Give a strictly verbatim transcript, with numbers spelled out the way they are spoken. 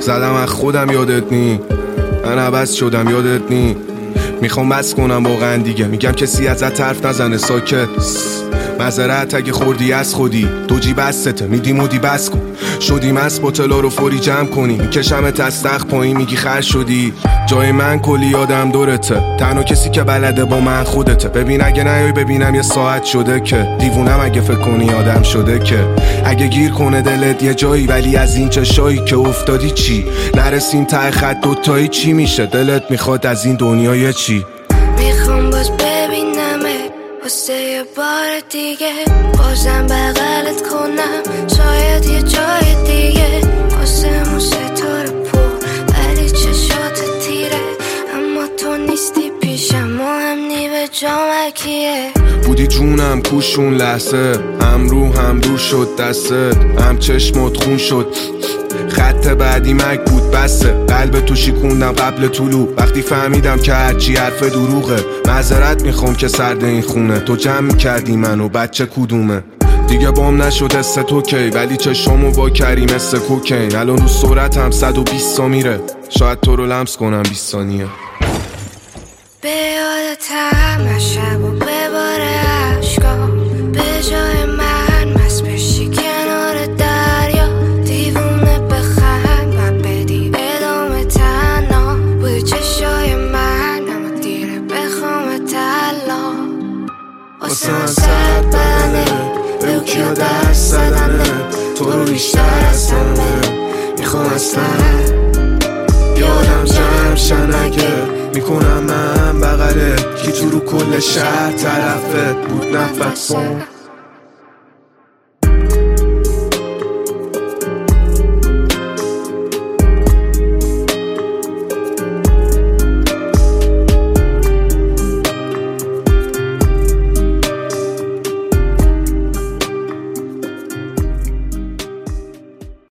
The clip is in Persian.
زدم از خودم یادت نی، من عوض شدم یادت نی. میخوام بس کنم واقعا دیگه، میگم کسی ازت حرف نزنه ساکت. معذرت اگه خوردی از خودی، دو جی بسته میدی مودی بس کن. شدیم از بوتلا رو فوری جمع کنی، میکشمت از تخت پایین میگی خر شدی. جای من کلی یادم دورته، تنها کسی که بلده با من خودته. ببین اگه نیای ببینم یه ساعت شده که دیوونم اگه فکر کنی آدم شده که اگه گیر کنه دلت یه جایی، ولی از این چشایی که افتادی چی؟ نرسیم ته خط دوتایی چی میشه؟ دلت میخواد از این دنیای چی؟ میخوام باز ببینمه واسه یه بار دیگه، بازم بغلت کنم شاید یه جای دیگه. واسه مو ستاره پر ولی چشات تیره، اما تو نیستی پیشم، مهم نی به جامکیه. بودی جونم کوشون لحظه، هم رو هم دور شد دستت، هم چشمت خون شد. خط بعدی مک بود بسته، قلب تو شیکوندم قبل طلوع. وقتی فهمیدم که هرچی حرف دروغه، معذرت میخوام که سرد این خونه. تو جمع میکردی منو بچه کدومه؟ دیگه بام نشد است تو کی، ولی چشامو وا کردی مثل کوکین. الان رو صورتم صد و بیست تا میره، شاید تو رو لمس کنم بیست ثانیه. به یادتم شب و بباره عشقا، به جای من مست بشی کنار دریا. دیوونه بخند و بدی ادامه تنها، بوی چشای من اما دیره بخوام تلا. واسه من سرد بدنه، به او کیا دست زدنه. تو رو بیشتر از همه میخوام اصلا یادم جمع شنگه. میکنم من بغله کی تو رو کل شهر طرفت بود نفسم.